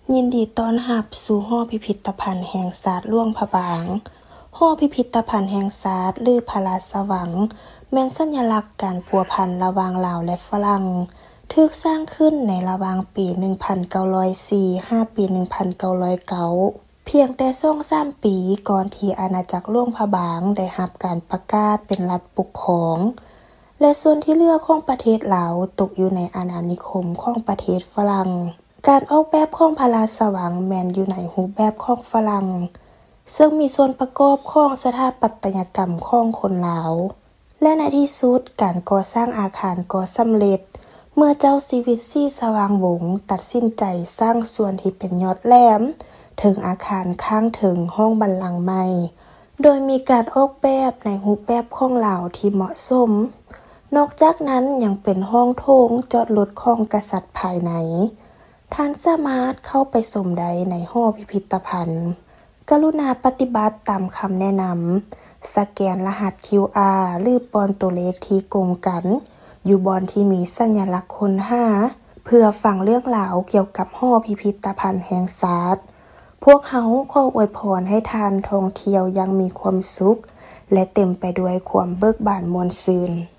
ยินดีต้อนรับสู่หอพิพิธภัณฑ์แห่งศาสตร์หลวงพระบางหอพิพิธภัณฑ์แห่งศาสตร์หรือพระราชวังแม่นสัญลักษณ์การพัวพันระหว่างลาวและฝรั่งถูกสร้างขึ้นในระหว่างปี 1904 หาปี 1909 เพียงแต่2-3 ปีก่อนที่อาณาจักรหลวงพระบางได้รับการประกาศเป็นรัฐปกครองและส่วนที่เหลือของประเทศลาวตกอยู่ในอาณานิคมของประเทศฝรั่งการออกแบบของพระราชวังแม่นอยู่ในรูปแบบของฝรั่งซึ่งมีส่วนประกอบของสถาปัตยกรรมของคนลาวและในที่สุดการก่อสร้างอาคารก็สำเร็จเมื่อเจ้าชีวิตศรีสว่างวงศ์ตัดสินใจสร้างส่วนที่เป็นยอดแหลมถึงอาคารข้างถึงห้องบัลลังก์ใหม่โดยมีการออกแบบในรูปแบบของลาวที่เหมาะสมนอกจากนั้นยังเป็นห้องโถงจอดรถของกษัตริย์ภายในท่านสามารถเข้าไปชมได้ในหอพิพิธภัณฑ์กรุณาปฏิบัติตามคำแนะนำสแกนรหัส QR หรือปอนตัวเลขที่กงกันอยู่บอนที่มีสัญลักษณ์ค้นหาเพื่อฟังเรื่องราวเกี่ยวกับหอพิพิธภัณฑ์แห่งศาสตร์พวกเฮาขออวยพรให้ท่านท่องเที่ยวยังมีความสุขและเต็มไปด้วยความเบิกบานม่วนซื่น